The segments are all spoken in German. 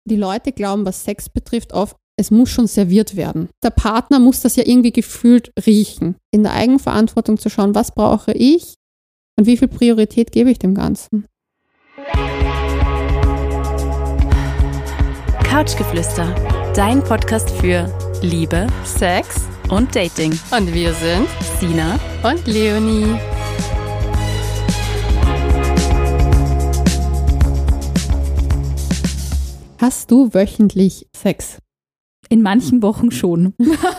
die Leute glauben, was Sex betrifft, oft, es muss schon serviert werden. Der Partner muss das ja irgendwie gefühlt riechen. In der Eigenverantwortung zu schauen, was brauche ich und wie viel Priorität gebe ich dem Ganzen. Couchgeflüster, dein Podcast für Liebe, Sex und Dating. Und wir sind Sina und Leonie. Hast du wöchentlich Sex? In manchen Wochen schon.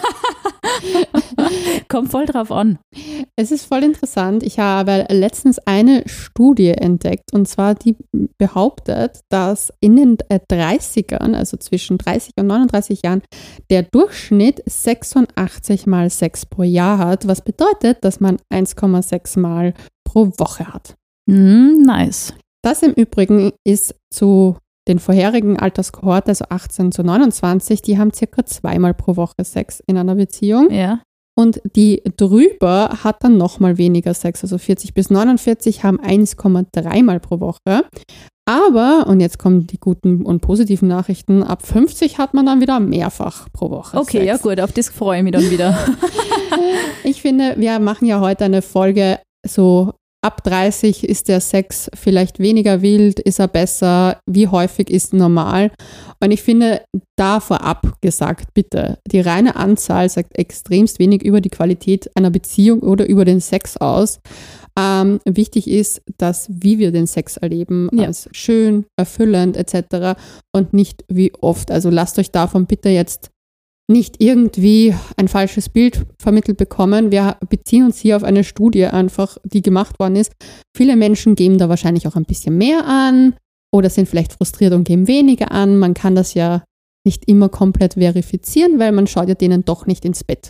Kommt voll drauf an. Es ist voll interessant. Ich habe letztens eine Studie entdeckt, und zwar die behauptet, dass in den 30ern, also zwischen 30 und 39 Jahren, der Durchschnitt 86 Mal Sex pro Jahr hat, was bedeutet, dass man 1,6 Mal pro Woche hat. Nice. Das im Übrigen ist zu den vorherigen Alterskohorten, also 18 zu 29, die haben circa 2 Mal pro Woche Sex in einer Beziehung. Ja. Und die drüber hat dann nochmal weniger Sex, also 40 bis 49 haben 1,3 Mal pro Woche. Aber, und jetzt kommen die guten und positiven Nachrichten, ab 50 hat man dann wieder mehrfach pro Woche Okay, Sex. ja gut, auf das freue ich mich dann wieder. Ich finde, wir machen ja heute eine Folge so, ab 30 ist der Sex vielleicht weniger wild, ist er besser, wie häufig ist normal? Und ich finde, da vorab gesagt, bitte, die reine Anzahl sagt extremst wenig über die Qualität einer Beziehung oder über den Sex aus. Wichtig ist, dass wie wir den Sex erleben, als schön, erfüllend etc. und nicht wie oft. Also lasst euch davon bitte jetzt nicht irgendwie ein falsches Bild vermittelt bekommen. Wir beziehen uns hier auf eine Studie einfach, die gemacht worden ist. Viele Menschen geben da wahrscheinlich auch ein bisschen mehr an oder sind vielleicht frustriert und geben weniger an. Man kann das ja nicht immer komplett verifizieren, weil man schaut ja denen doch nicht ins Bett.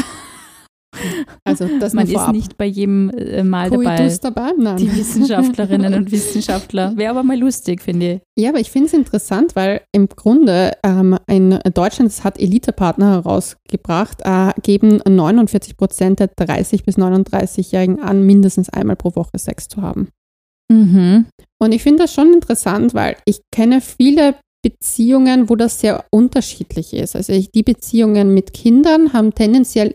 Also das man ist nicht bei jedem Mal dabei. Nein. Die Wissenschaftlerinnen und Wissenschaftler. Wäre aber mal lustig, finde ich. Ja, aber ich finde es interessant, weil im Grunde in Deutschland, das hat Elite-Partner herausgebracht, geben 49% der 30- bis 39-Jährigen an, mindestens einmal pro Woche Sex zu haben. Mhm. Und ich finde das schon interessant, weil ich kenne viele Beziehungen, wo das sehr unterschiedlich ist. Also die Beziehungen mit Kindern haben tendenziell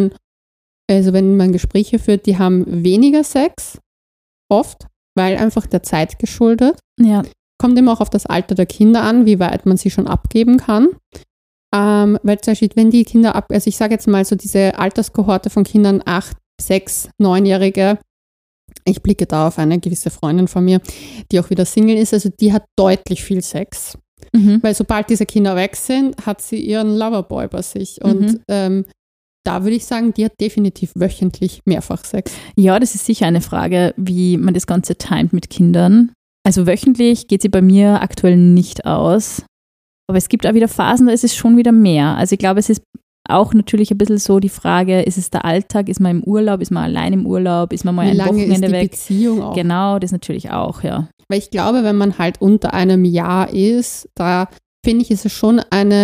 also wenn man Gespräche führt, die haben weniger Sex, oft, weil einfach der Zeit geschuldet. Ja. Kommt immer auch auf das Alter der Kinder an, wie weit man sie schon abgeben kann. Weil zum Beispiel, wenn die Kinder also ich sage jetzt mal so diese Alterskohorte von Kindern 8, 6, 9-Jährige, ich blicke da auf eine gewisse Freundin von mir, die auch wieder Single ist, also die hat deutlich viel Sex. Mhm. Weil sobald diese Kinder weg sind, hat sie ihren Loverboy bei sich. Und da würde ich sagen, die hat definitiv wöchentlich mehrfach Sex. Ja, das ist sicher eine Frage, wie man das Ganze timet mit Kindern. Also wöchentlich geht sie bei mir aktuell nicht aus. Aber es gibt auch wieder Phasen, da ist es schon wieder mehr. Also ich glaube, es ist auch natürlich ein bisschen so die Frage, ist es der Alltag, ist man im Urlaub, ist man allein im Urlaub, ist man mal ein Wochenende weg? Beziehung auch? Genau, das natürlich auch, ja. Weil ich glaube, wenn man halt unter einem Jahr ist, da finde ich, ist es schon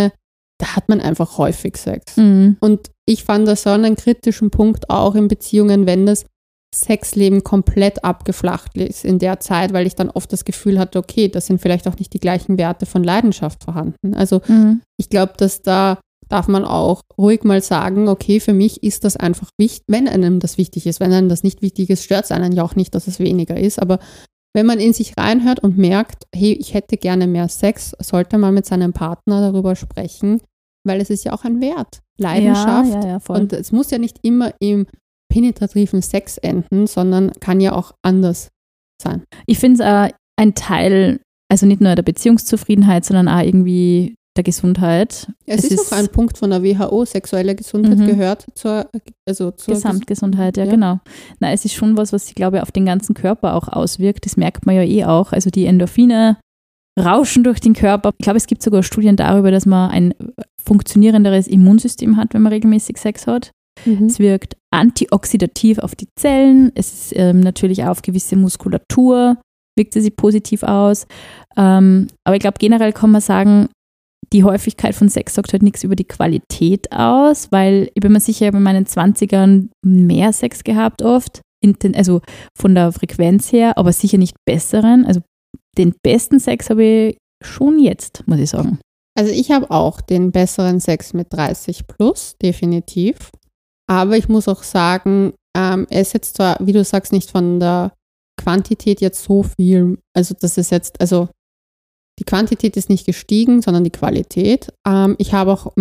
da hat man einfach häufig Sex. Mhm. Und ich fand das so einen kritischen Punkt auch in Beziehungen, wenn das Sexleben komplett abgeflacht ist in der Zeit, weil ich dann oft das Gefühl hatte, okay, das sind vielleicht auch nicht die gleichen Werte von Leidenschaft vorhanden. Also ich glaube, dass da darf man auch ruhig mal sagen, okay, für mich ist das einfach wichtig, wenn einem das wichtig ist. Wenn einem das nicht wichtig ist, stört es einen ja auch nicht, dass es weniger ist. Aber wenn man in sich reinhört und merkt, hey, ich hätte gerne mehr Sex, sollte man mit seinem Partner darüber sprechen, weil es ist ja auch ein Wert. Leidenschaft. Ja, voll. Und es muss ja nicht immer im penetrativen Sex enden, sondern kann ja auch anders sein. Ich finde es ein Teil, also nicht nur der Beziehungszufriedenheit, sondern auch irgendwie der Gesundheit. Es ist auch ein Punkt von der WHO, sexuelle Gesundheit gehört zur Gesamtgesundheit, ja, genau. Na, es ist schon was sich, glaube ich, auf den ganzen Körper auch auswirkt. Das merkt man ja eh auch. Also die Endorphine rauschen durch den Körper. Ich glaube, es gibt sogar Studien darüber, dass man ein funktionierenderes Immunsystem hat, wenn man regelmäßig Sex hat. Es wirkt antioxidativ auf die Zellen. Es ist natürlich auch auf gewisse Muskulatur, wirkt sie sich positiv aus. Aber ich glaube, generell kann man sagen, die Häufigkeit von Sex sagt halt nichts über die Qualität aus, weil ich bin mir sicher, ich habe in meinen 20ern mehr Sex gehabt oft, also von der Frequenz her, aber sicher nicht besseren. Also den besten Sex habe ich schon jetzt, muss ich sagen. Also ich habe auch den besseren Sex mit 30 plus, definitiv. Aber ich muss auch sagen, er ist jetzt zwar, wie du sagst, nicht von der Quantität jetzt so viel, also das ist jetzt, also die Quantität ist nicht gestiegen, sondern die Qualität. Ich habe auch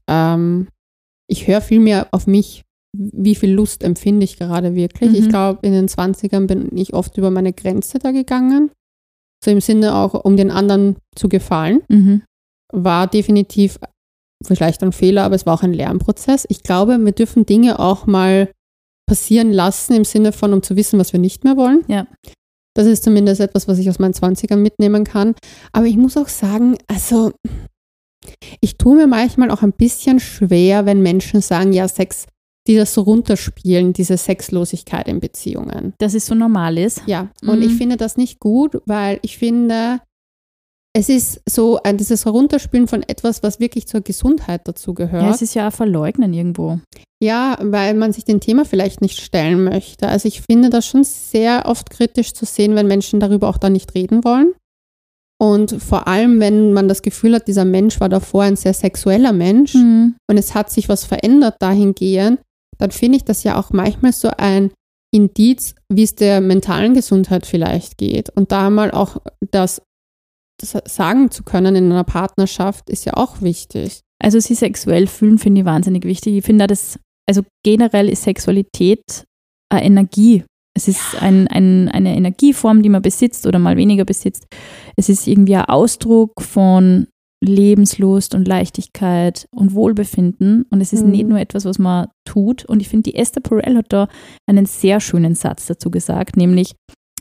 ich höre viel mehr auf mich, wie viel Lust empfinde ich gerade wirklich. Ich glaube, in den 20ern bin ich oft über meine Grenze da gegangen. So im Sinne auch, um den anderen zu gefallen. War definitiv vielleicht ein Fehler, aber es war auch ein Lernprozess. Ich glaube, wir dürfen Dinge auch mal passieren lassen, im Sinne von, um zu wissen, was wir nicht mehr wollen. Ja. Das ist zumindest etwas, was ich aus meinen 20ern mitnehmen kann. Aber ich muss auch sagen, also ich tue mir manchmal auch ein bisschen schwer, wenn Menschen sagen, ja, Sex, die das so runterspielen, diese Sexlosigkeit in Beziehungen. Dass es so normal ist. Ja, und ich finde das nicht gut, weil ich finde, es ist so dieses Herunterspielen von etwas, was wirklich zur Gesundheit dazu gehört. Ja, es ist ja auch Verleugnen irgendwo. Ja, weil man sich dem Thema vielleicht nicht stellen möchte. Also ich finde das schon sehr oft kritisch zu sehen, wenn Menschen darüber auch dann nicht reden wollen. Und vor allem, wenn man das Gefühl hat, dieser Mensch war davor ein sehr sexueller Mensch und es hat sich was verändert dahingehend, dann finde ich das ja auch manchmal so ein Indiz, wie es der mentalen Gesundheit vielleicht geht. Und da mal auch das sagen zu können in einer Partnerschaft, ist ja auch wichtig. Also sie sexuell fühlen, finde ich wahnsinnig wichtig. Ich finde, also generell ist Sexualität eine Energie. Es ist eine Energieform, die man besitzt oder mal weniger besitzt. Es ist irgendwie ein Ausdruck von Lebenslust und Leichtigkeit und Wohlbefinden. Und es ist nicht nur etwas, was man tut. Und ich finde, die Esther Perel hat da einen sehr schönen Satz dazu gesagt, nämlich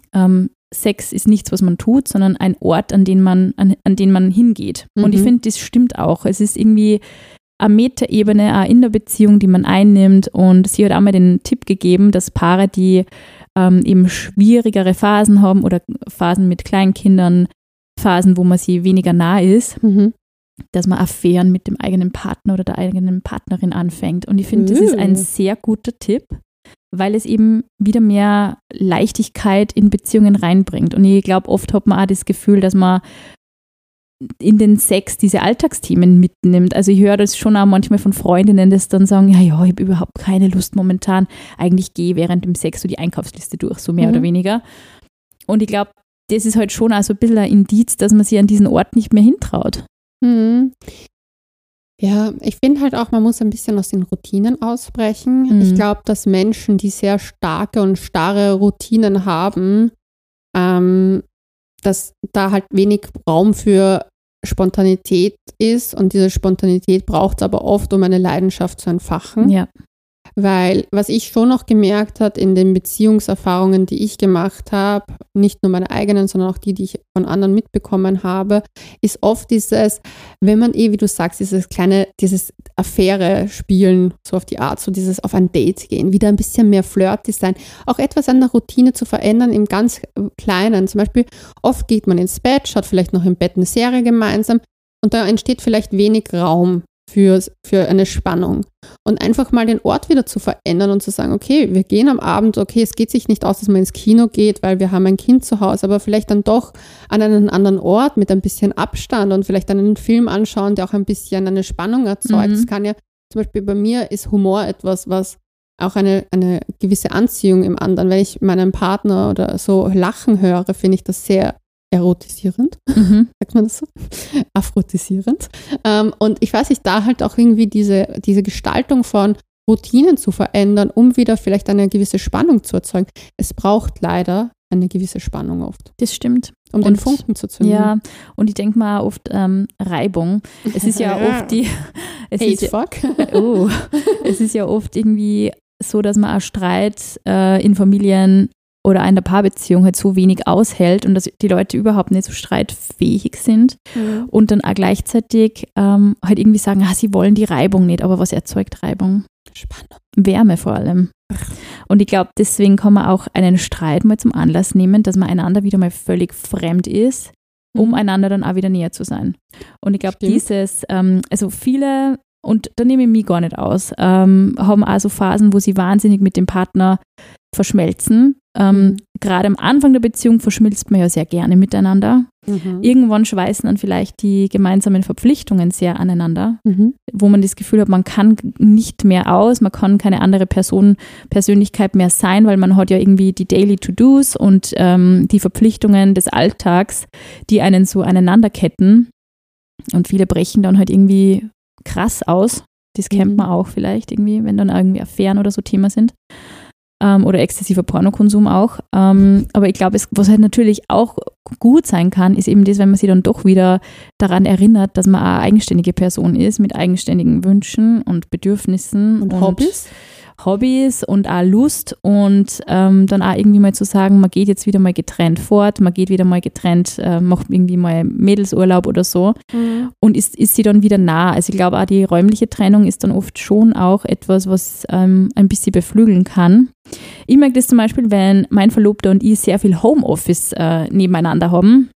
Sex ist nichts, was man tut, sondern ein Ort, an den man hingeht. Und ich finde, das stimmt auch. Es ist irgendwie eine Metaebene auch in der Beziehung, die man einnimmt. Und sie hat auch mal den Tipp gegeben, dass Paare, die eben schwierigere Phasen haben oder Phasen mit Kleinkindern, Phasen, wo man sie weniger nah ist, dass man Affären mit dem eigenen Partner oder der eigenen Partnerin anfängt. Und ich finde, das ist ein sehr guter Tipp, weil es eben wieder mehr Leichtigkeit in Beziehungen reinbringt. Und ich glaube, oft hat man auch das Gefühl, dass man in den Sex diese Alltagsthemen mitnimmt. Also ich höre das schon auch manchmal von Freundinnen, die dann sagen, ja, ich habe überhaupt keine Lust momentan. Eigentlich gehe ich während dem Sex so die Einkaufsliste durch, so mehr oder weniger. Und ich glaube, das ist halt schon auch so ein bisschen ein Indiz, dass man sich an diesen Ort nicht mehr hintraut. Ja, ich finde halt auch, man muss ein bisschen aus den Routinen ausbrechen. Ich glaube, dass Menschen, die sehr starke und starre Routinen haben, dass da halt wenig Raum für Spontanität ist und diese Spontanität braucht es aber oft, um eine Leidenschaft zu entfachen. Ja. Weil was ich schon noch gemerkt habe in den Beziehungserfahrungen, die ich gemacht habe, nicht nur meine eigenen, sondern auch die ich von anderen mitbekommen habe, ist oft dieses, wenn man wie du sagst, dieses Affäre spielen, so auf die Art, so dieses auf ein Date gehen, wieder ein bisschen mehr flirty sein, auch etwas an der Routine zu verändern im ganz Kleinen. Zum Beispiel, oft geht man ins Bett, schaut vielleicht noch im Bett eine Serie gemeinsam und da entsteht vielleicht wenig Raum für eine Spannung. Und einfach mal den Ort wieder zu verändern und zu sagen, okay, wir gehen am Abend, okay, es geht sich nicht aus, dass man ins Kino geht, weil wir haben ein Kind zu Hause, aber vielleicht dann doch an einen anderen Ort mit ein bisschen Abstand und vielleicht einen Film anschauen, der auch ein bisschen eine Spannung erzeugt. Das kann ja, zum Beispiel bei mir ist Humor etwas, was auch eine gewisse Anziehung im anderen, wenn ich meinen Partner oder so lachen höre, finde ich das sehr erotisierend, sagt man das so? Aphrodisierend. Und ich weiß nicht, da halt auch irgendwie diese Gestaltung von Routinen zu verändern, um wieder vielleicht eine gewisse Spannung zu erzeugen. Es braucht leider eine gewisse Spannung oft. Das stimmt. Um den Funken zu zünden. Ja, und ich denke mal oft Reibung. Es ist ja oft es ist ja oft irgendwie so, dass man auch Streit in Familien oder in der Paarbeziehung halt so wenig aushält und dass die Leute überhaupt nicht so streitfähig sind und dann auch gleichzeitig halt irgendwie sagen, sie wollen die Reibung nicht, aber was erzeugt Reibung? Spannend. Wärme vor allem. Und ich glaube, deswegen kann man auch einen Streit mal zum Anlass nehmen, dass man einander wieder mal völlig fremd ist, um einander dann auch wieder näher zu sein. Und ich glaube, also viele, und da nehme ich mich gar nicht aus, haben auch so Phasen, wo sie wahnsinnig mit dem Partner verschmelzen. Gerade am Anfang der Beziehung verschmilzt man ja sehr gerne miteinander. Irgendwann schweißen dann vielleicht die gemeinsamen Verpflichtungen sehr aneinander, wo man das Gefühl hat, man kann nicht mehr aus, man kann keine andere Persönlichkeit mehr sein, weil man hat ja irgendwie die Daily To-Dos und die Verpflichtungen des Alltags, die einen so aneinanderketten. Und viele brechen dann halt irgendwie krass aus. Das kennt man auch vielleicht irgendwie, wenn dann irgendwie Affären oder so Thema sind. Oder exzessiver Pornokonsum auch. Aber ich glaube, was halt natürlich auch gut sein kann, ist eben das, wenn man sich dann doch wieder daran erinnert, dass man eine eigenständige Person ist mit eigenständigen Wünschen und Bedürfnissen und Hobbys und auch Lust und dann auch irgendwie mal zu sagen, man geht jetzt wieder mal getrennt fort, man geht wieder mal getrennt, macht irgendwie mal Mädelsurlaub oder so und ist sie dann wieder nah. Also ich glaube auch die räumliche Trennung ist dann oft schon auch etwas, was ein bisschen beflügeln kann. Ich merke das zum Beispiel, wenn mein Verlobter und ich sehr viel Homeoffice nebeneinander haben,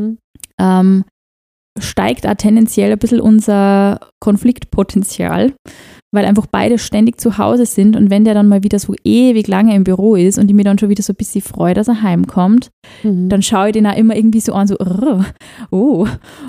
steigt auch tendenziell ein bisschen unser Konfliktpotenzial, weil einfach beide ständig zu Hause sind und wenn der dann mal wieder so ewig lange im Büro ist und ich mir dann schon wieder so ein bisschen freue, dass er heimkommt, dann schaue ich den auch immer irgendwie so an, so oder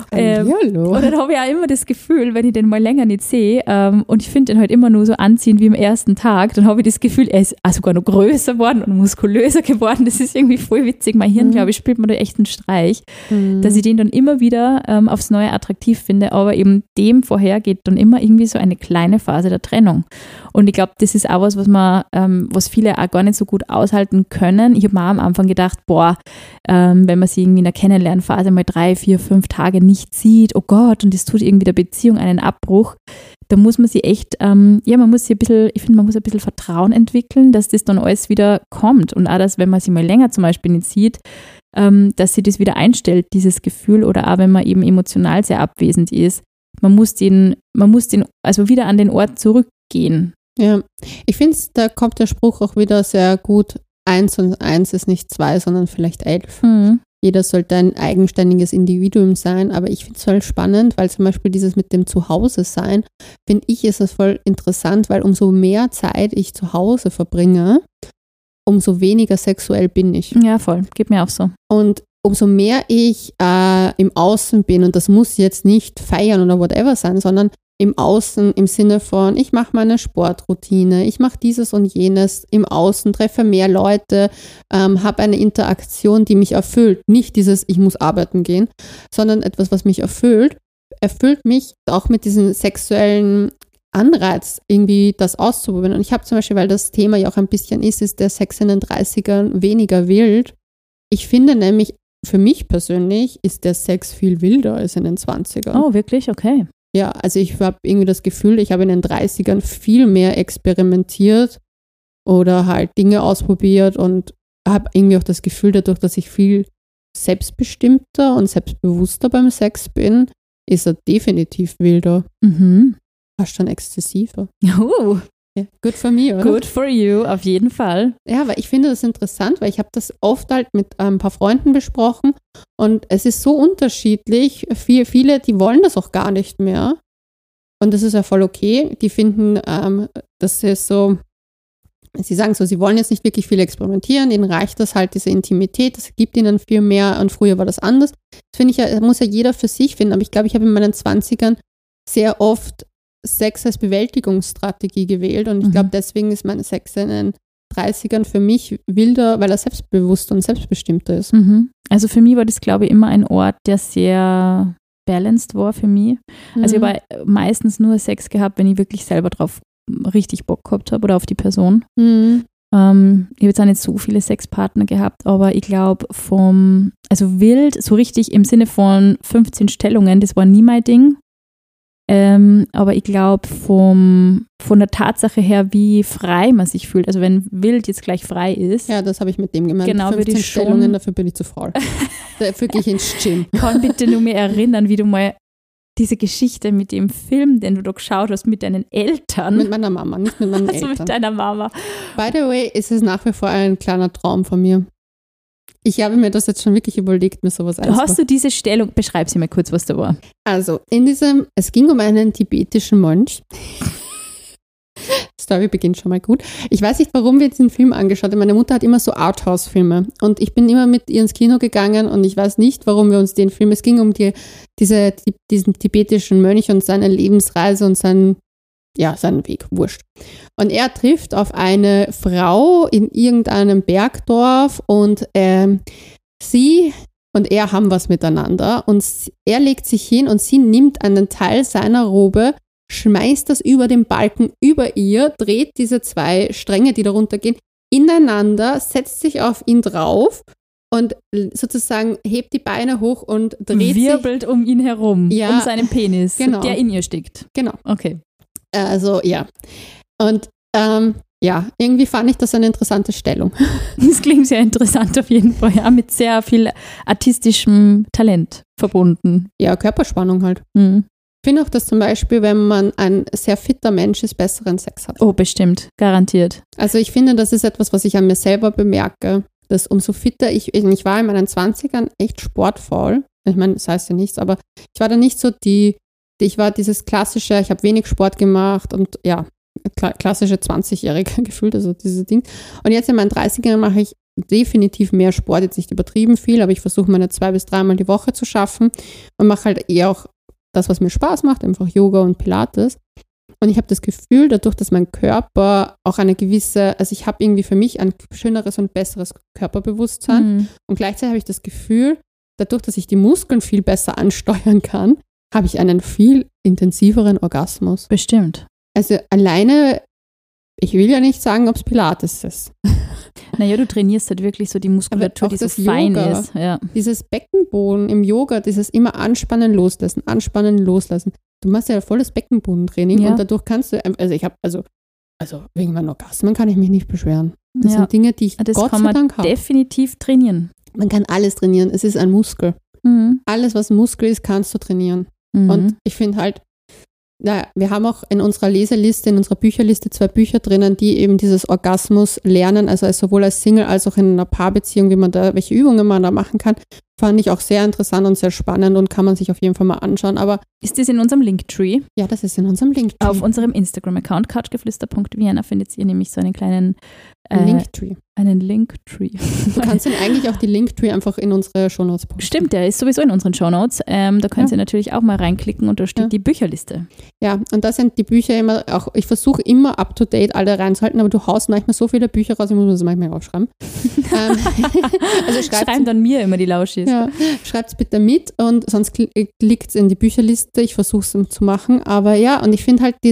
dann habe ich auch immer das Gefühl, wenn ich den mal länger nicht sehe und ich finde den halt immer nur so anziehend wie am ersten Tag, dann habe ich das Gefühl, er ist auch sogar noch größer geworden und muskulöser geworden, das ist irgendwie voll witzig. Mein Hirn, glaube ich, spielt mir da echt einen Streich, dass ich den dann immer wieder aufs Neue attraktiv finde, aber eben dem vorher geht dann immer irgendwie so eine kleine Phase der Trennung. Und ich glaube, das ist auch was was viele auch gar nicht so gut aushalten können. Ich habe mir am Anfang gedacht, wenn man sich irgendwie in der Kennenlernphase mal 3, 4, 5 Tage nicht sieht, oh Gott, und das tut irgendwie der Beziehung einen Abbruch, da muss man sich echt, man muss ein bisschen Vertrauen entwickeln, dass das dann alles wieder kommt. Und auch, dass wenn man sich mal länger zum Beispiel nicht sieht, dass sich das wieder einstellt, dieses Gefühl, oder auch wenn man eben emotional sehr abwesend ist. Man muss den also wieder an den Ort zurückgehen. Ja, ich finde, da kommt der Spruch auch wieder sehr gut. 1 und 1 ist nicht 2, sondern vielleicht 11. Jeder sollte ein eigenständiges Individuum sein, aber ich finde es voll spannend, weil zum Beispiel dieses mit dem Zuhause sein, finde ich, ist das voll interessant, weil umso mehr Zeit ich zu Hause verbringe, umso weniger sexuell bin ich. Ja, voll. Geht mir auch so. Und umso mehr ich im Außen bin, und das muss jetzt nicht feiern oder whatever sein, sondern im Außen im Sinne von, ich mache meine Sportroutine, ich mache dieses und jenes im Außen, treffe mehr Leute, habe eine Interaktion, die mich erfüllt. Nicht dieses, ich muss arbeiten gehen, sondern etwas, was mich erfüllt mich auch mit diesem sexuellen Anreiz, irgendwie das auszuprobieren. Und ich habe zum Beispiel, weil das Thema ja auch ein bisschen ist der Sex in den 30ern weniger wild. Ich finde nämlich, für mich persönlich ist der Sex viel wilder als in den 20ern. Oh, wirklich? Okay. Ja, also ich habe irgendwie das Gefühl, ich habe in den 30ern viel mehr experimentiert oder halt Dinge ausprobiert und habe irgendwie auch das Gefühl, dadurch, dass ich viel selbstbestimmter und selbstbewusster beim Sex bin, ist er definitiv wilder. Fast schon exzessiver. Oh. Ja, good for me, oder? Good for you, auf jeden Fall. Ja, aber ich finde das interessant, weil ich habe das oft halt mit ein paar Freunden besprochen und es ist so unterschiedlich. Viele, die wollen das auch gar nicht mehr und das ist ja voll okay. Die finden, das ist so, sie sagen so, sie wollen jetzt nicht wirklich viel experimentieren, ihnen reicht das halt, diese Intimität, das gibt ihnen viel mehr und früher war das anders. Das finde ich ja, muss ja jeder für sich finden, aber ich glaube, ich habe in meinen 20ern sehr oft Sex als Bewältigungsstrategie gewählt und ich glaube, deswegen ist mein Sex in den 30ern für mich wilder, weil er selbstbewusster und selbstbestimmter ist. Also für mich war das, glaube ich, immer ein Ort, der sehr balanced war für mich. Also ich habe meistens nur Sex gehabt, wenn ich wirklich selber drauf richtig Bock gehabt habe oder auf die Person. Ich habe jetzt auch nicht so viele Sexpartner gehabt, aber ich glaube also wild, so richtig im Sinne von 15 Stellungen, das war nie mein Ding. Aber ich glaube, von der Tatsache her, wie frei man sich fühlt, also wenn wild jetzt gleich frei ist. Ja, das habe ich mit dem gemeint. Genau, 15 Stellungen, dafür bin ich zu faul. Dafür gehe ich ins Gym. Kann bitte nur mir erinnern, wie du mal diese Geschichte mit dem Film, den du da geschaut hast, mit deinen Eltern. Mit meiner Mama, nicht mit meinen Eltern. Mit deiner Mama. By the way, ist es nach wie vor ein kleiner Traum von mir. Ich habe mir das jetzt schon wirklich überlegt, mir sowas einzubauen. Hast du diese Stellung, beschreib sie mal kurz, was da war. Also, es ging um einen tibetischen Mönch, Story beginnt schon mal gut. Ich weiß nicht, warum wir diesen Film angeschaut haben. Meine Mutter hat immer so Arthouse-Filme und ich bin immer mit ihr ins Kino gegangen und ich weiß nicht, warum wir uns den Film, es ging um diesen tibetischen Mönch und seine Lebensreise und seinen Weg, wurscht. Und er trifft auf eine Frau in irgendeinem Bergdorf und sie und er haben was miteinander und er legt sich hin und sie nimmt einen Teil seiner Robe, schmeißt das über den Balken über ihr, dreht diese 2 Stränge, die darunter gehen, ineinander, setzt sich auf ihn drauf und sozusagen hebt die Beine hoch und wirbelt um ihn herum, um seinen Penis, genau. Der in ihr steckt. Genau. Okay. Also, ja. Und irgendwie fand ich das eine interessante Stellung. Das klingt sehr interessant auf jeden Fall, ja, mit sehr viel artistischem Talent verbunden. Ja, Körperspannung halt. Mhm. Ich finde auch, dass zum Beispiel, wenn man ein sehr fitter Mensch ist, besseren Sex hat. Oh, bestimmt, garantiert. Also ich finde, das ist etwas, was ich an mir selber bemerke, dass umso fitter ich war in meinen 20ern echt sportfaul. Ich meine, das heißt ja nichts, aber ich war da nicht so ich war dieses klassische, ich habe wenig Sport gemacht und ja, klassische 20-Jährige gefühlt, also diese Ding. Und jetzt in meinen 30ern mache ich definitiv mehr Sport, jetzt nicht übertrieben viel, aber ich versuche meine 2 bis 3 Mal die Woche zu schaffen und mache halt eher auch das, was mir Spaß macht, einfach Yoga und Pilates. Und ich habe das Gefühl, dadurch, dass mein Körper auch eine gewisse, also ich habe irgendwie für mich ein schöneres und besseres Körperbewusstsein und gleichzeitig habe ich das Gefühl, dadurch, dass ich die Muskeln viel besser ansteuern kann, habe ich einen viel intensiveren Orgasmus. Bestimmt. Also alleine, ich will ja nicht sagen, ob es Pilates ist. Naja, du trainierst halt wirklich so die Muskulatur, die so fein Yoga, ist. Ja. Dieses Beckenboden im Yoga, dieses immer anspannen, loslassen. Du machst ja volles Beckenbodentraining und dadurch kannst du, also wegen meinen Orgasmen kann ich mich nicht beschweren. Das sind Dinge, die ich Gott sei Dank habe. Das kann man definitiv trainieren. Man kann alles trainieren, es ist ein Muskel. Alles, was Muskel ist, kannst du trainieren. Und ich finde halt, wir haben auch in unserer Leseliste, in unserer Bücherliste 2 Bücher drinnen, die eben dieses Orgasmus lernen, also sowohl als Single als auch in einer Paarbeziehung, welche Übungen man da machen kann, fand ich auch sehr interessant und sehr spannend und kann man sich auf jeden Fall mal anschauen. Aber ist das in unserem Linktree? Ja, das ist in unserem Linktree. Auf unserem Instagram-Account couchgeflüster.vienna findet ihr nämlich so einen kleinen Linktree. Einen Linktree. Du kannst dann eigentlich auch die Linktree einfach in unsere Shownotes posten. Stimmt, der ist sowieso in unseren Shownotes. Da könnt ihr natürlich auch mal reinklicken und da steht die Bücherliste. Ja, und da sind die Bücher immer auch, ich versuche immer up-to-date alle reinzuhalten, aber du haust manchmal so viele Bücher raus, ich muss mir das manchmal aufschreiben. Also schreiben dann mir immer die Lauschis. Ja, schreibt es bitte mit und sonst klickt es in die Bücherliste. Ich versuche es zu machen. Aber ja, und ich finde halt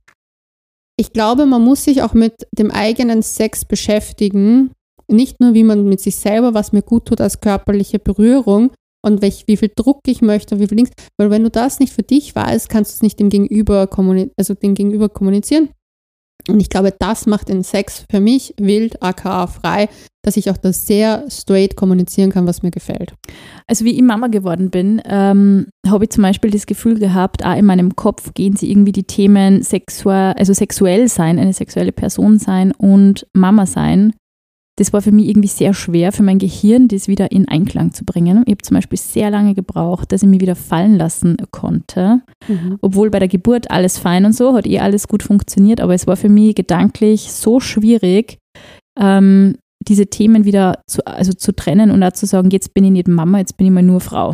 ich glaube, man muss sich auch mit dem eigenen Sex beschäftigen. Nicht nur, wie man mit sich selber, was mir gut tut als körperliche Berührung und wie viel Druck ich möchte und wie viel Links. Weil wenn du das nicht für dich weißt, kannst du es nicht dem Gegenüber kommunizieren. Und ich glaube, das macht den Sex für mich wild, aka frei, dass ich auch das sehr straight kommunizieren kann, was mir gefällt. Also wie ich Mama geworden bin, habe ich zum Beispiel das Gefühl gehabt, auch in meinem Kopf gehen sie irgendwie die Themen sexuell sein, eine sexuelle Person sein und Mama sein. Das war für mich irgendwie sehr schwer für mein Gehirn, das wieder in Einklang zu bringen. Ich habe zum Beispiel sehr lange gebraucht, dass ich mich wieder fallen lassen konnte. Obwohl bei der Geburt alles fein und so, hat alles gut funktioniert, aber es war für mich gedanklich so schwierig, diese Themen wieder zu trennen und auch zu sagen, jetzt bin ich nicht Mama, jetzt bin ich mal nur Frau.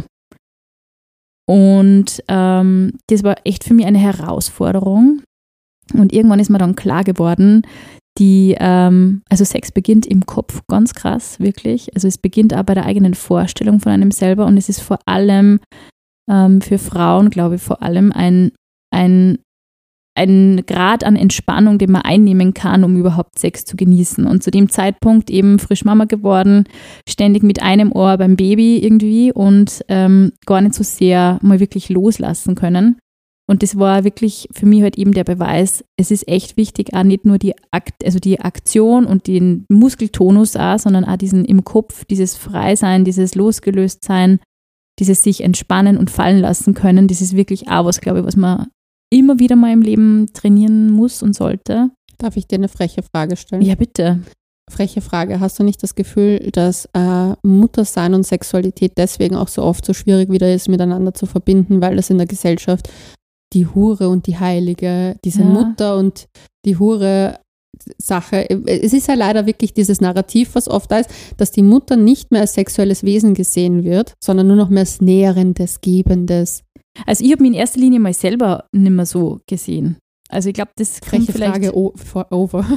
Und das war echt für mich eine Herausforderung. Und irgendwann ist mir dann klar geworden, also Sex beginnt im Kopf, ganz krass, wirklich. Also es beginnt auch bei der eigenen Vorstellung von einem selber und es ist vor allem für Frauen, glaube ich, vor allem ein Grad an Entspannung, den man einnehmen kann, um überhaupt Sex zu genießen. Und zu dem Zeitpunkt eben frisch Mama geworden, ständig mit einem Ohr beim Baby irgendwie und gar nicht so sehr mal wirklich loslassen können. Und das war wirklich für mich halt eben der Beweis, es ist echt wichtig, auch nicht nur die Aktion und den Muskeltonus auch, sondern auch diesen im Kopf, dieses Freisein, dieses Losgelöstsein, dieses sich entspannen und fallen lassen können, das ist wirklich auch was, glaube ich, was man immer wieder mal im Leben trainieren muss und sollte. Darf ich dir eine freche Frage stellen? Ja, bitte. Freche Frage. Hast du nicht das Gefühl, dass Muttersein und Sexualität deswegen auch so oft so schwierig wieder ist, miteinander zu verbinden, weil das in der Gesellschaft die Hure und die Heilige, diese Mutter und die Hure Sache. Es ist ja leider wirklich dieses Narrativ, was oft da ist, dass die Mutter nicht mehr als sexuelles Wesen gesehen wird, sondern nur noch mehr als Nährendes, Gebendes. Also ich habe mich in erster Linie mal selber nicht mehr so gesehen. Also ich glaube, das freche Frage over.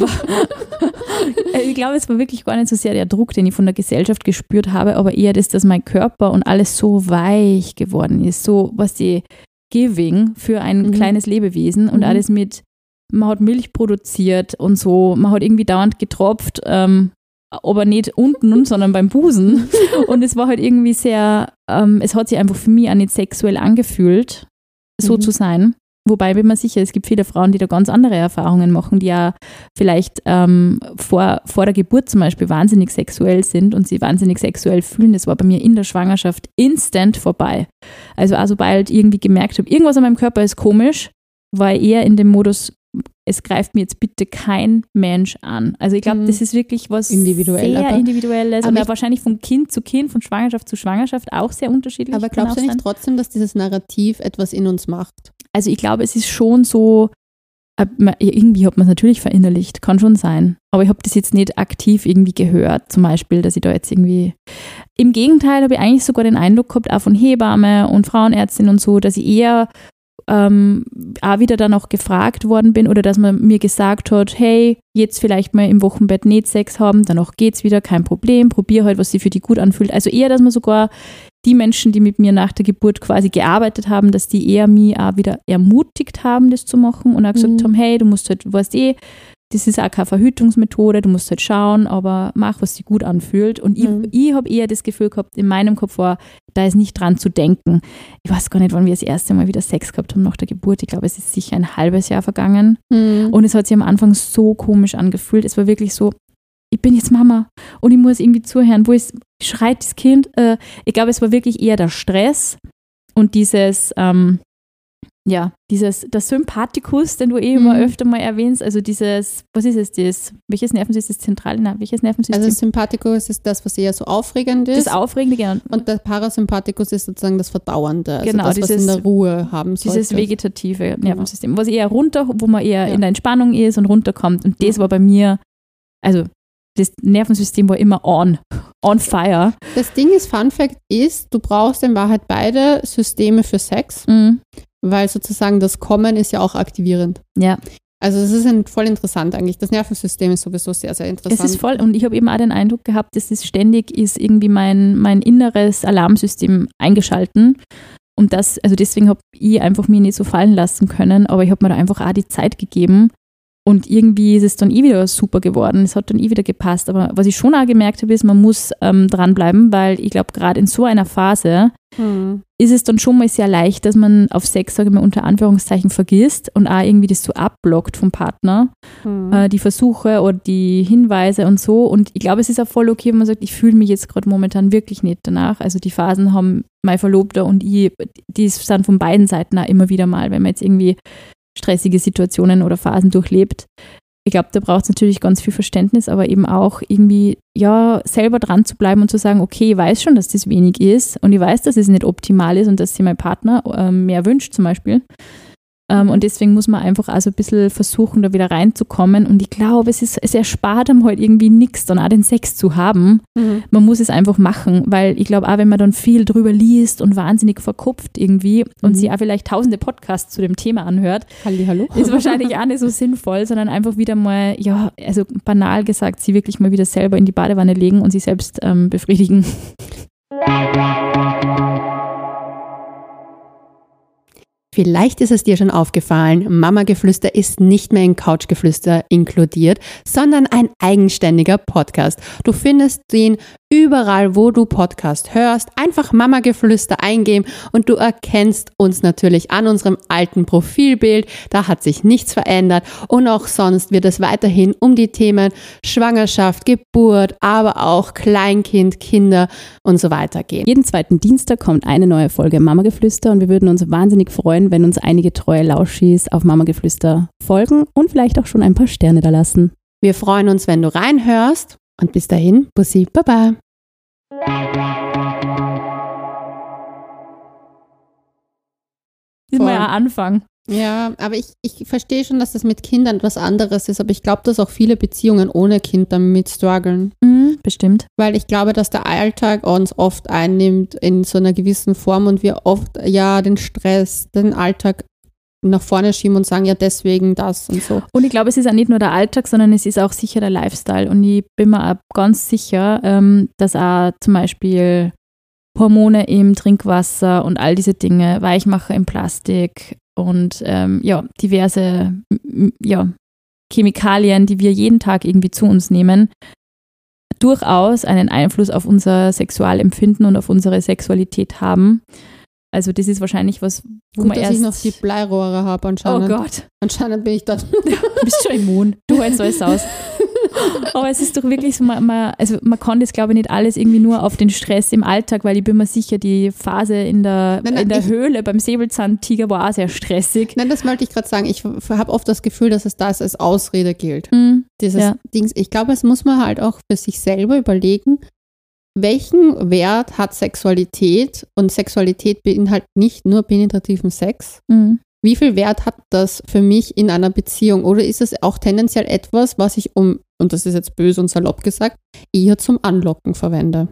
Ich glaube, es war wirklich gar nicht so sehr der Druck, den ich von der Gesellschaft gespürt habe, aber eher das, dass mein Körper und alles so weich geworden ist, so was die Giving für ein kleines Lebewesen und alles mit, man hat Milch produziert und so, man hat irgendwie dauernd getropft, aber nicht unten, sondern beim Busen. Und es war halt irgendwie sehr, es hat sich einfach für mich auch nicht sexuell angefühlt, so zu sein. Wobei bin mir sicher, es gibt viele Frauen, die da ganz andere Erfahrungen machen, die ja vielleicht vor der Geburt zum Beispiel wahnsinnig sexuell sind und sie wahnsinnig sexuell fühlen. Das war bei mir in der Schwangerschaft instant vorbei. Also sobald ich irgendwie gemerkt habe, irgendwas an meinem Körper ist komisch, war ich eher in dem Modus, es greift mir jetzt bitte kein Mensch an. Also ich glaube, das ist wirklich was sehr Individuelles und wahrscheinlich von Kind zu Kind, von Schwangerschaft zu Schwangerschaft auch sehr unterschiedlich. Aber glaubst du nicht trotzdem, dass dieses Narrativ etwas in uns macht? Also ich glaube, es ist schon so, irgendwie hat man es natürlich verinnerlicht, kann schon sein. Aber ich habe das jetzt nicht aktiv irgendwie gehört, zum Beispiel, dass ich da jetzt irgendwie... Im Gegenteil habe ich eigentlich sogar den Eindruck gehabt, auch von Hebamme und Frauenärztin und so, dass ich eher auch wieder dann auch gefragt worden bin oder dass man mir gesagt hat, hey, jetzt vielleicht mal im Wochenbett nicht Sex haben, danach geht's wieder, kein Problem, probier halt, was sich für dich gut anfühlt. Also eher, dass man sogar die Menschen, die mit mir nach der Geburt quasi gearbeitet haben, dass die eher mich auch wieder ermutigt haben, das zu machen und auch gesagt haben, hey, du musst halt, weißt das ist auch keine Verhütungsmethode, du musst halt schauen, aber mach, was sich gut anfühlt. Und ich habe eher das Gefühl gehabt, in meinem Kopf war, da ist nicht dran zu denken. Ich weiß gar nicht, wann wir das erste Mal wieder Sex gehabt haben nach der Geburt. Ich glaube, es ist sicher ein halbes Jahr vergangen. Und es hat sich am Anfang so komisch angefühlt. Es war wirklich so, ich bin jetzt Mama und ich muss irgendwie zuhören. Schreit das Kind? Ich glaube, es war wirklich eher der Stress und dieses der Sympathikus, den du immer öfter mal erwähnst, also dieses, was ist es, welches Nervensystem ist das zentrale? Welches Nervensystem? Also das Sympathikus ist das, was eher so aufregend ist. Das Aufregende, genau. Und der Parasympathikus ist sozusagen das Verdauernde, also genau, das, was in der Ruhe haben sollte. Dieses vegetative Nervensystem, was eher runter, wo man eher in der Entspannung ist und runterkommt. Und das war bei mir, also das Nervensystem war immer on fire. Das Ding ist, Fun Fact ist, du brauchst in Wahrheit beide Systeme für Sex, weil sozusagen das Kommen ist ja auch aktivierend. Ja. Also es ist voll interessant eigentlich. Das Nervensystem ist sowieso sehr, sehr interessant. Es ist voll, und ich habe eben auch den Eindruck gehabt, dass es ständig ist irgendwie mein inneres Alarmsystem eingeschalten. Und das, also deswegen habe ich einfach mir nicht so fallen lassen können, aber ich habe mir da einfach auch die Zeit gegeben. Und irgendwie ist es dann wieder super geworden. Es hat dann wieder gepasst. Aber was ich schon auch gemerkt habe, ist, man muss dranbleiben, weil ich glaube, gerade in so einer Phase ist es dann schon mal sehr leicht, dass man auf Sex, sage ich mal, unter Anführungszeichen vergisst und auch irgendwie das so abblockt vom Partner. Die Versuche oder die Hinweise und so. Und ich glaube, es ist auch voll okay, wenn man sagt, ich fühle mich jetzt gerade momentan wirklich nicht danach. Also die Phasen haben mein Verlobter und ich, die sind von beiden Seiten auch immer wieder mal, wenn man jetzt irgendwie stressige Situationen oder Phasen durchlebt. Ich glaube, da braucht es natürlich ganz viel Verständnis, aber eben auch irgendwie, selber dran zu bleiben und zu sagen, okay, ich weiß schon, dass das wenig ist und ich weiß, dass es nicht optimal ist und dass sich mein Partner mehr wünscht zum Beispiel. Und deswegen muss man einfach also ein bisschen versuchen, da wieder reinzukommen. Und ich glaube, es erspart einem halt irgendwie nichts, dann auch den Sex zu haben. Man muss es einfach machen, weil ich glaube auch, wenn man dann viel drüber liest und wahnsinnig verkopft irgendwie und sich auch vielleicht tausende Podcasts zu dem Thema anhört, Hallihallo. Ist wahrscheinlich auch nicht so sinnvoll, sondern einfach wieder mal, also banal gesagt, sie wirklich mal wieder selber in die Badewanne legen und sich selbst befriedigen. Vielleicht ist es dir schon aufgefallen, Mama-Geflüster ist nicht mehr in Couchgeflüster inkludiert, sondern ein eigenständiger Podcast. Du findest den überall, wo du Podcast hörst. Einfach Mama-Geflüster eingeben und du erkennst uns natürlich an unserem alten Profilbild. Da hat sich nichts verändert und auch sonst wird es weiterhin um die Themen Schwangerschaft, Geburt, aber auch Kleinkind, Kinder und so weiter gehen. Jeden zweiten Dienstag kommt eine neue Folge Mama-Geflüster und wir würden uns wahnsinnig freuen, wenn uns einige treue Lauschis auf Mama-Geflüster folgen und vielleicht auch schon ein paar Sterne da lassen. Wir freuen uns, wenn du reinhörst und bis dahin, Bussi, Baba. Das ist mal auch anfangen. Ja, aber ich verstehe schon, dass das mit Kindern etwas anderes ist, aber ich glaube, dass auch viele Beziehungen ohne Kind damit strugglen. Bestimmt. Weil ich glaube, dass der Alltag uns oft einnimmt in so einer gewissen Form und wir oft den Stress, den Alltag nach vorne schieben und sagen, ja, deswegen das und so. Und ich glaube, es ist auch nicht nur der Alltag, sondern es ist auch sicher der Lifestyle. Und ich bin mir auch ganz sicher, dass auch zum Beispiel Hormone im Trinkwasser und all diese Dinge, Weichmacher im Plastik und diverse Chemikalien, die wir jeden Tag irgendwie zu uns nehmen, durchaus einen Einfluss auf unser Sexualempfinden und auf unsere Sexualität haben. Also das ist wahrscheinlich was, wo Gut, man dass ich noch die Bleirohre habe anscheinend. Oh Gott. Anscheinend bin ich da. Du bist schon immun. Du hältst alles aus. Aber es ist doch wirklich so, man kann das, glaube ich, nicht alles irgendwie nur auf den Stress im Alltag, weil ich bin mir sicher, die Phase in der Höhle beim Säbelzahntiger war auch sehr stressig. Nein, das wollte ich gerade sagen. Ich habe oft das Gefühl, dass es das als Ausrede gilt. Dieses Dings. Ich glaube, es muss man halt auch für sich selber überlegen, welchen Wert hat Sexualität? Und Sexualität beinhaltet nicht nur penetrativen Sex. Wie viel Wert hat das für mich in einer Beziehung? Oder ist es auch tendenziell etwas, was ich und das ist jetzt böse und salopp gesagt, eher zum Anlocken verwende?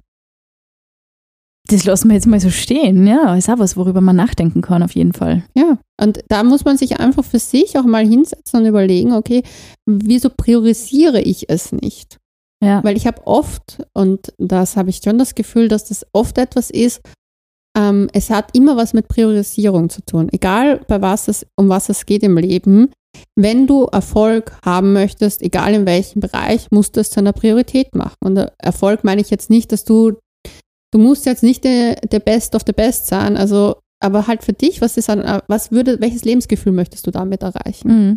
Das lassen wir jetzt mal so stehen, ja. Ist auch was, worüber man nachdenken kann, auf jeden Fall. Ja, und da muss man sich einfach für sich auch mal hinsetzen und überlegen, okay, wieso priorisiere ich es nicht? Ja. Weil ich habe oft, und das habe ich schon das Gefühl, dass das oft etwas ist, es hat immer was mit Priorisierung zu tun. Egal, um was es geht im Leben. Wenn du Erfolg haben möchtest, egal in welchem Bereich, musst du es zu einer Priorität machen. Und Erfolg meine ich jetzt nicht, dass du musst jetzt nicht der Best of the Best sein, also, aber halt für dich, welches Lebensgefühl möchtest du damit erreichen?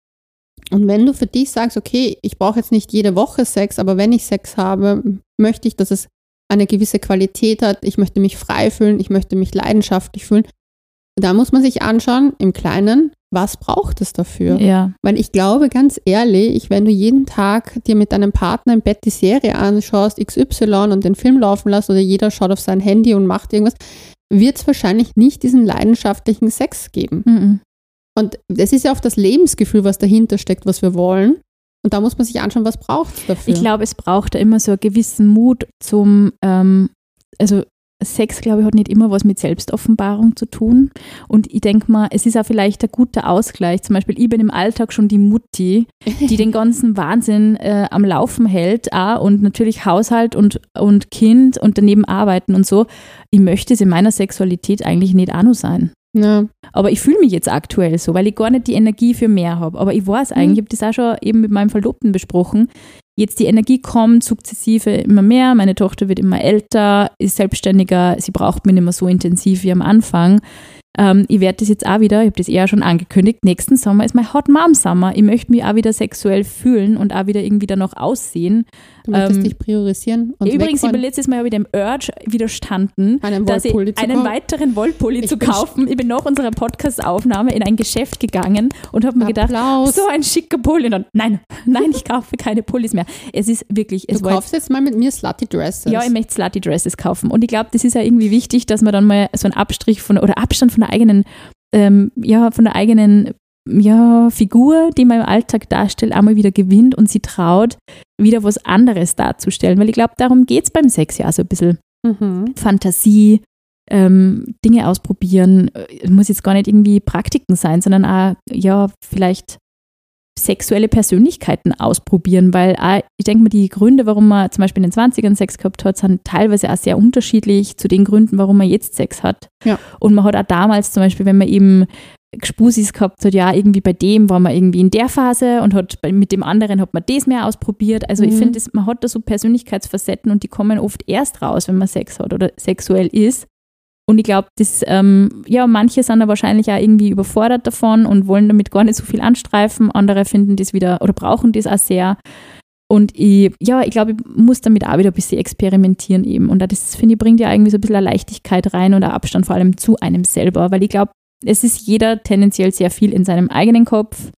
Und wenn du für dich sagst, okay, ich brauche jetzt nicht jede Woche Sex, aber wenn ich Sex habe, möchte ich, dass es eine gewisse Qualität hat, ich möchte mich frei fühlen, ich möchte mich leidenschaftlich fühlen. Da muss man sich anschauen, im Kleinen, was braucht es dafür? Ja. Weil ich glaube, ganz ehrlich, wenn du jeden Tag dir mit deinem Partner im Bett die Serie anschaust, XY und den Film laufen lässt oder jeder schaut auf sein Handy und macht irgendwas, wird es wahrscheinlich nicht diesen leidenschaftlichen Sex geben. Und es ist ja auch das Lebensgefühl, was dahinter steckt, was wir wollen. Und da muss man sich anschauen, was braucht es dafür. Ich glaube, es braucht da immer so einen gewissen Mut zum, also Sex, glaube ich, hat nicht immer was mit Selbstoffenbarung zu tun. Und ich denke mal, es ist auch vielleicht ein guter Ausgleich. Zum Beispiel, ich bin im Alltag schon die Mutti, die den ganzen Wahnsinn am Laufen hält auch, und natürlich Haushalt und Kind und daneben arbeiten und so. Ich möchte es in meiner Sexualität eigentlich nicht auch noch sein. Ja. Aber ich fühle mich jetzt aktuell so, weil ich gar nicht die Energie für mehr habe. Aber ich weiß eigentlich, ich habe das auch schon eben mit meinem Verlobten besprochen, jetzt die Energie kommt sukzessive immer mehr, meine Tochter wird immer älter, ist selbstständiger, sie braucht mich nicht mehr so intensiv wie am Anfang. Ich werde das jetzt auch wieder, ich habe das eher schon angekündigt, nächsten Sommer ist mein Hot Mom Summer. Ich möchte mich auch wieder sexuell fühlen und auch wieder irgendwie danach aussehen. Du möchtest dich priorisieren. Und übrigens, ich bin letztes Mal wieder dem Urge widerstanden, einen weiteren Wollpulli zu kaufen. Ich bin nach unserer Podcast-Aufnahme in ein Geschäft gegangen und habe mir gedacht, so ein schicker Pulli. Und dann, nein, ich kaufe keine Pullis mehr. Es ist wirklich... Du kaufst jetzt mal mit mir Slutty Dresses. Ja, ich möchte Slutty Dresses kaufen. Und ich glaube, das ist ja irgendwie wichtig, dass man dann mal so einen Abstand von der eigenen Figur, die man im Alltag darstellt, einmal wieder gewinnt und sie traut, wieder was anderes darzustellen. Weil ich glaube, darum geht es beim Sex ja so ein bisschen. Fantasie, Dinge ausprobieren. Muss jetzt gar nicht irgendwie Praktiken sein, sondern auch, vielleicht sexuelle Persönlichkeiten ausprobieren, weil ich denke mal, die Gründe, warum man zum Beispiel in den 20ern Sex gehabt hat, sind teilweise auch sehr unterschiedlich zu den Gründen, warum man jetzt Sex hat. Ja. Und man hat auch damals zum Beispiel, wenn man eben Spusis gehabt hat, ja, irgendwie bei dem war man irgendwie in der Phase und mit dem anderen hat man das mehr ausprobiert. Also ich finde, man hat da so Persönlichkeitsfacetten und die kommen oft erst raus, wenn man Sex hat oder sexuell ist. Und ich glaube, manche sind da wahrscheinlich auch irgendwie überfordert davon und wollen damit gar nicht so viel anstreifen. Andere finden das wieder oder brauchen das auch sehr. Und ich glaube, ich muss damit auch wieder ein bisschen experimentieren eben. Und das, finde ich, bringt ja irgendwie so ein bisschen eine Leichtigkeit rein und einen Abstand vor allem zu einem selber. Weil ich glaube, es ist jeder tendenziell sehr viel in seinem eigenen Kopf.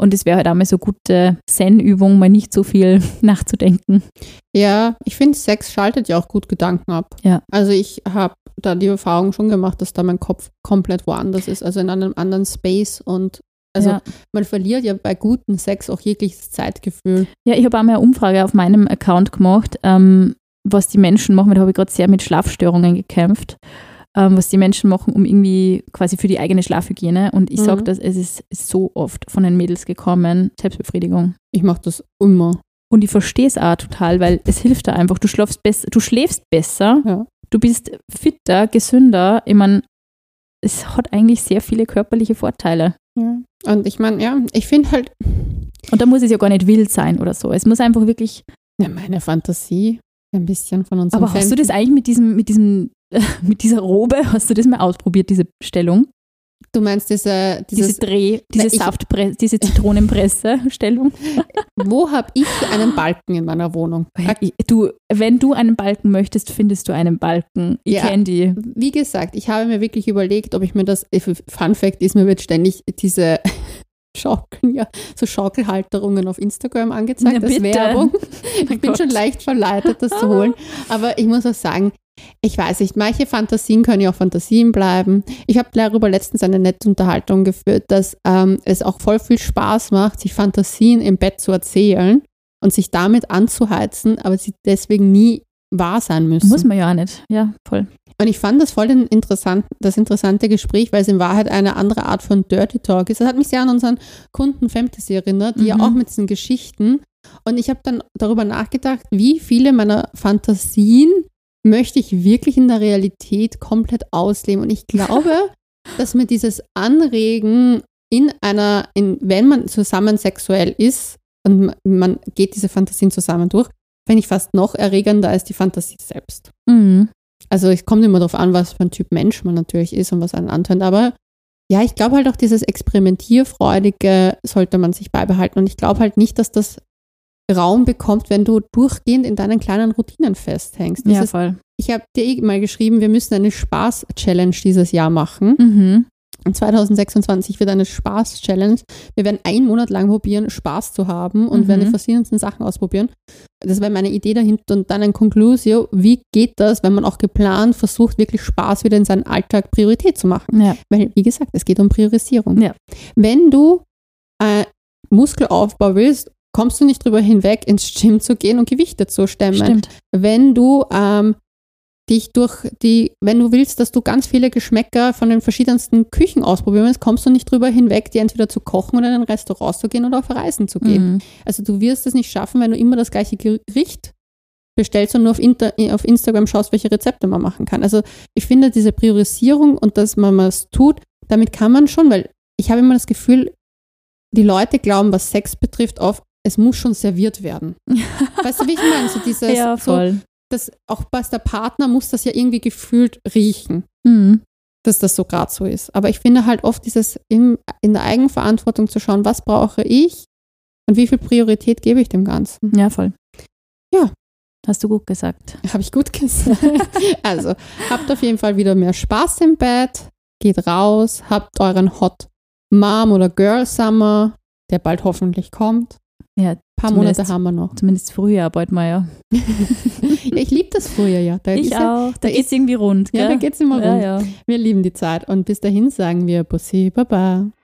Und es wäre halt auch mal so gute Zen-Übung, mal nicht so viel nachzudenken. Ja, ich finde, Sex schaltet ja auch gut Gedanken ab. Ja. Also ich habe da die Erfahrung schon gemacht, dass da mein Kopf komplett woanders ist, also in einem anderen Space und man verliert ja bei gutem Sex auch jegliches Zeitgefühl. Ja, ich habe auch mal eine Umfrage auf meinem Account gemacht, was die Menschen machen, da habe ich gerade sehr mit Schlafstörungen gekämpft, was die Menschen machen, um irgendwie quasi für die eigene Schlafhygiene. Und ich sage, dass es ist so oft von den Mädels gekommen, Selbstbefriedigung. Ich mache das immer. Und ich verstehe es auch total, weil es hilft da einfach. Du schläfst besser, ja. Du bist fitter, gesünder. Ich meine, es hat eigentlich sehr viele körperliche Vorteile. Ja. Und ich meine, ja, ich finde halt. Und da muss es ja gar nicht wild sein oder so. Es muss einfach wirklich. Ja, meine Fantasie ein bisschen von uns. Aber hast du das eigentlich mit dieser Robe, hast du das mal ausprobiert, diese Stellung? Du meinst diese Zitronenpresse-Stellung? Wo habe ich einen Balken in meiner Wohnung? Wenn du einen Balken möchtest, findest du einen Balken. Ich kenne die. Wie gesagt, ich habe mir wirklich überlegt, ob ich mir das, Fun Fact ist, mir wird ständig diese Schaukelhalterungen auf Instagram angezeigt als Werbung. Ich bin schon leicht verleitet, das zu holen. Aber ich muss auch sagen, ich weiß nicht, manche Fantasien können ja auch Fantasien bleiben. Ich habe darüber letztens eine nette Unterhaltung geführt, dass es auch voll viel Spaß macht, sich Fantasien im Bett zu erzählen und sich damit anzuheizen, aber sie deswegen nie wahr sein müssen. Muss man ja auch nicht, ja, voll. Und ich fand das voll das interessante Gespräch, weil es in Wahrheit eine andere Art von Dirty Talk ist. Das hat mich sehr an unseren Kunden Fantasy erinnert, die ja auch mit diesen Geschichten. Und ich habe dann darüber nachgedacht, wie viele meiner Fantasien möchte ich wirklich in der Realität komplett ausleben. Und ich glaube, dass mir dieses Anregen wenn man zusammen sexuell ist und man geht diese Fantasien zusammen durch, finde ich fast noch erregender als die Fantasie selbst. Mhm. Also es kommt immer darauf an, was für ein Typ Mensch man natürlich ist und was einen antört. Aber ja, ich glaube halt auch dieses Experimentierfreudige sollte man sich beibehalten. Und ich glaube halt nicht, dass das Raum bekommt, wenn du durchgehend in deinen kleinen Routinen festhängst. Voll. Ich habe dir mal geschrieben, wir müssen eine Spaß-Challenge dieses Jahr machen. Mhm. Und 2026 wird eine Spaß-Challenge. Wir werden 1 Monat lang probieren, Spaß zu haben und werden die verschiedensten Sachen ausprobieren. Das wäre meine Idee dahinter. Und dann ein Conclusio, wie geht das, wenn man auch geplant versucht, wirklich Spaß wieder in seinen Alltag Priorität zu machen? Ja. Weil, wie gesagt, es geht um Priorisierung. Ja. Wenn du Muskelaufbau willst, kommst du nicht drüber hinweg, ins Gym zu gehen und Gewichte zu stemmen. Stimmt. Wenn du wenn du willst, dass du ganz viele Geschmäcker von den verschiedensten Küchen ausprobieren willst, kommst du nicht drüber hinweg, dir entweder zu kochen oder in ein Restaurant zu gehen oder auf Reisen zu gehen. Also du wirst es nicht schaffen, wenn du immer das gleiche Gericht bestellst und nur auf Instagram schaust, welche Rezepte man machen kann. Also ich finde diese Priorisierung und dass man was tut, damit kann man schon, weil ich habe immer das Gefühl, die Leute glauben, was Sex betrifft, es muss schon serviert werden. Weißt du, wie ich meine? So dieses, ja, voll. Auch bei der Partner muss das ja irgendwie gefühlt riechen, dass das so gerade so ist. Aber ich finde halt oft dieses in der Eigenverantwortung zu schauen, was brauche ich und wie viel Priorität gebe ich dem Ganzen. Ja, voll. Ja. Hast du gut gesagt. Habe ich gut gesagt. Also, habt auf jeden Fall wieder mehr Spaß im Bett, geht raus, habt euren Hot Mom oder Girl Summer, der bald hoffentlich kommt. Ja, ein paar Monate haben wir noch. Zumindest Frühjahr bald mal, ja. Ich liebe das Frühjahr, ja. Da geht es irgendwie rund. Gell? Ja, da geht es immer rund. Ja. Wir lieben die Zeit. Und bis dahin sagen wir Bussi, Baba.